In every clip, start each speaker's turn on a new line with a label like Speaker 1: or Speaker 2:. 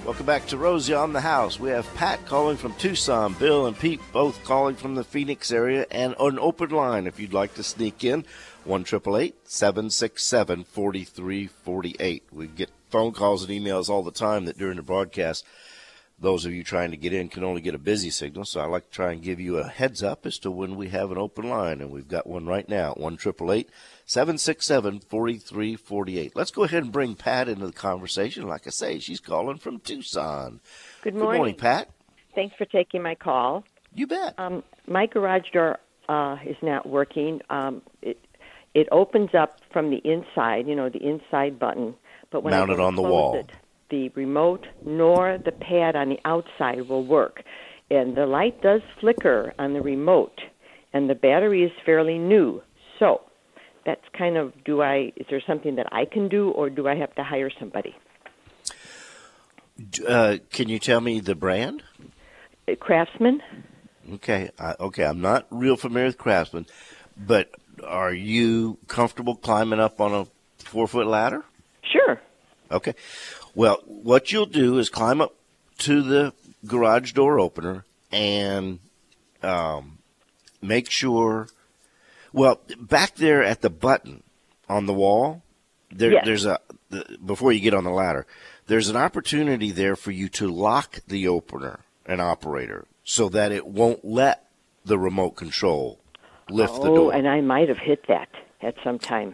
Speaker 1: Welcome back to Rosie on the House. We have Pat calling from Tucson, Bill and Pete both calling from the Phoenix area, and an open line if you'd like to sneak in, 1-888-767-4348. We get phone calls and emails all the time that during the broadcast, those of you trying to get in can only get a busy signal, so I like to try and give you a heads up as to when we have an open line, and we've got one right now, 1-888-767-4348. Let's go ahead and bring Pat into the conversation. Like I say, she's calling from Tucson.
Speaker 2: Good morning.
Speaker 1: Good morning, Pat.
Speaker 2: Thanks for taking my call.
Speaker 1: You bet.
Speaker 2: My garage door is not working. It opens up from the inside, the inside button. But when
Speaker 1: mounted on the wall.
Speaker 2: The remote nor the pad on the outside will work. And the light does flicker on the remote, and the battery is fairly new. So that's kind of, is there something that I can do, or do I have to hire somebody?
Speaker 1: Can you tell me the brand?
Speaker 2: Craftsman.
Speaker 1: Okay. I'm not real familiar with Craftsman, but are you comfortable climbing up on a 4-foot ladder?
Speaker 2: Sure.
Speaker 1: Okay. Well, what you'll do is climb up to the garage door opener and make sure. Well, back there at the button on the wall, there's before you get on the ladder, there's an opportunity there for you to lock the opener and operator so that it won't let the remote control lift the door.
Speaker 2: Oh, and I might have hit that at some time.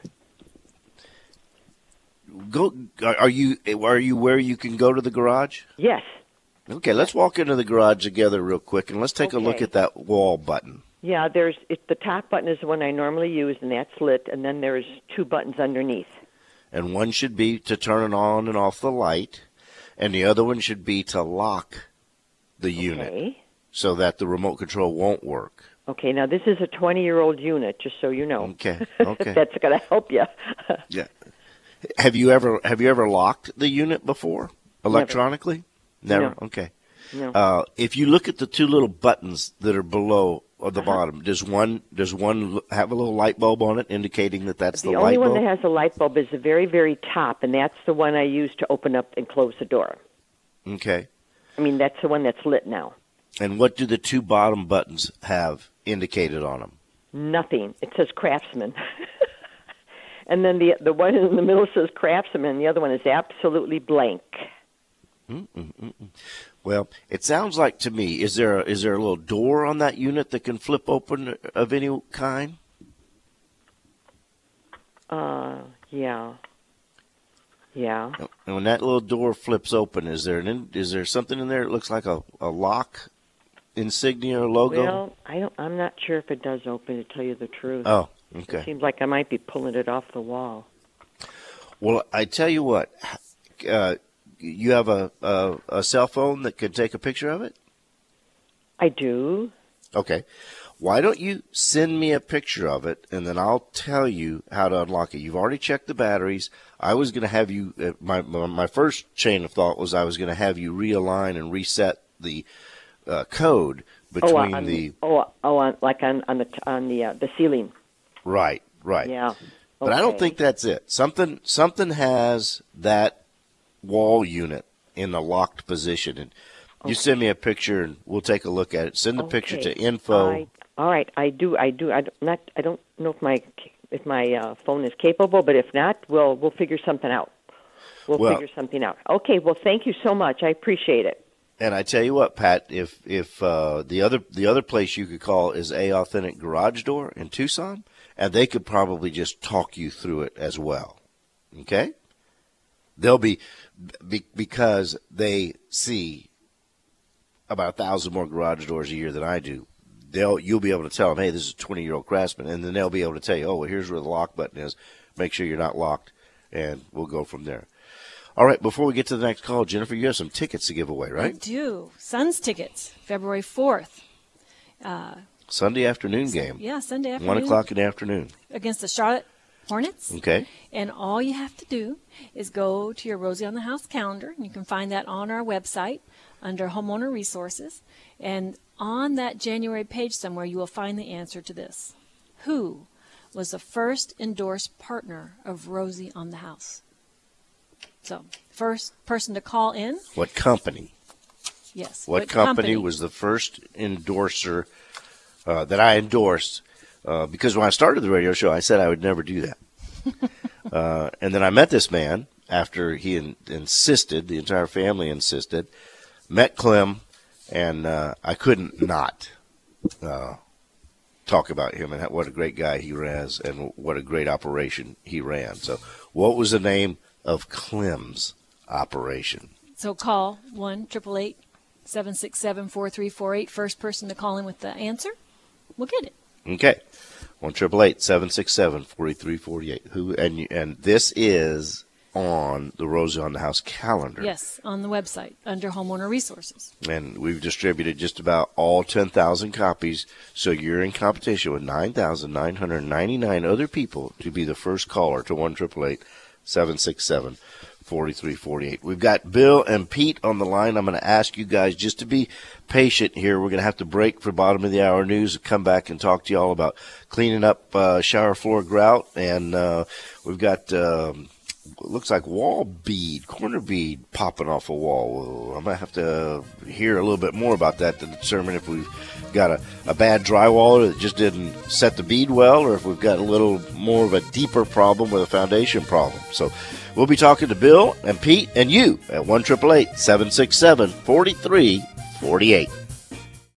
Speaker 1: Are you where you can go to the garage?
Speaker 2: Yes.
Speaker 1: Okay, let's walk into the garage together real quick, and let's take a look at that wall button.
Speaker 2: Yeah, the top button is the one I normally use, and that's lit, and then there's 2 buttons underneath.
Speaker 1: And one should be to turn on and off the light, and the other one should be to lock the unit so that the remote control won't work.
Speaker 2: Okay, now this is a 20-year-old unit, just so you know.
Speaker 1: Okay.
Speaker 2: That's going to help you.
Speaker 1: Yeah. Have you ever locked the unit before electronically? Never.
Speaker 2: No.
Speaker 1: Okay.
Speaker 2: No.
Speaker 1: If you look at the 2 little buttons that are below at the bottom, does one have a little light bulb on it indicating that that's the light bulb?
Speaker 2: The only one that has a light bulb is the very, very top, and that's the one I use to open up and close the door.
Speaker 1: Okay.
Speaker 2: I mean, that's the one that's lit now.
Speaker 1: And what do the 2 bottom buttons have indicated on them?
Speaker 2: Nothing. It says Craftsman. And then the one in the middle says Craftsman, and the other one is absolutely blank.
Speaker 1: Well, it sounds like to me, is there a little door on that unit that can flip open of any kind?
Speaker 2: Yeah. Yeah.
Speaker 1: And when that little door flips open, is there something in there that looks like a lock insignia or logo?
Speaker 2: Well, I'm not sure if it does open, to tell you the truth.
Speaker 1: Oh, okay.
Speaker 2: It seems like I might be pulling it off the wall.
Speaker 1: Well, I tell you what, you have a cell phone that could take a picture of it?
Speaker 2: I do.
Speaker 1: Okay. Why don't you send me a picture of it, and then I'll tell you how to unlock it. You've already checked the batteries. I was going to have you, my first chain of thought was I was going to have you realign and reset the code between on the
Speaker 2: ceiling.
Speaker 1: Right.
Speaker 2: Yeah. Okay.
Speaker 1: But I don't think that's it. Something has that wall unit in a locked position, and you send me a picture and we'll take a look at it. Send the picture to info.
Speaker 2: All right. I do. I don't know if my phone is capable, but if not, we'll figure something out. We'll figure something out. Okay. Well, thank you so much. I appreciate it.
Speaker 1: And I tell you what, Pat, if the other place you could call is A Authentic Garage Door in Tucson, and they could probably just talk you through it as well. Okay? They'll be because they see about 1,000 more garage doors a year than I do. You'll be able to tell them, hey, this is a 20-year-old Craftsman, and then they'll be able to tell you, oh, well, here's where the lock button is. Make sure you're not locked, and we'll go from there. All right, before we get to the next call, Jennifer, you have some tickets to give away, right?
Speaker 3: I do. Suns tickets, February 4th.
Speaker 1: Sunday afternoon game.
Speaker 3: Yeah, Sunday afternoon.
Speaker 1: 1 o'clock in the afternoon.
Speaker 3: Against the Charlotte Hornets.
Speaker 1: Okay.
Speaker 3: And all you have to do is go to your Rosie on the House calendar, and you can find that on our website under Homeowner Resources. And on that January page somewhere, you will find the answer to this. Who was the first endorsed partner of Rosie on the House? So, first person to call in.
Speaker 1: What company?
Speaker 3: Yes.
Speaker 1: What company was the first endorser that I endorsed? Because when I started the radio show, I said I would never do that. And then I met this man after he insisted, the entire family insisted, met Clem, and I couldn't not talk about him and what a great guy he was and what a great operation he ran. So what was the name of Clem's operation?
Speaker 3: So call 1-888-767-4348. First person to call in with the answer, we'll get it.
Speaker 1: Okay. 1-888-767-4348. And this is on the Rosie on the House calendar.
Speaker 3: Yes, on the website under Homeowner Resources.
Speaker 1: And we've distributed just about all 10,000 copies, so you're in competition with 9,999 other people to be the first caller to 1-888-767-4348. We've got Bill and Pete on the line. I'm going to ask you guys just to be patient here. We're going to have to break for bottom of the hour news and come back and talk to you all about cleaning up shower floor grout. And we've got looks like wall bead, corner bead popping off a wall. I'm going to have to hear a little bit more about that to determine if we've got a bad drywall that just didn't set the bead well, or if we've got a little more of a deeper problem with a foundation problem. So we'll be talking to Bill and Pete and you at 1-888-767-4348.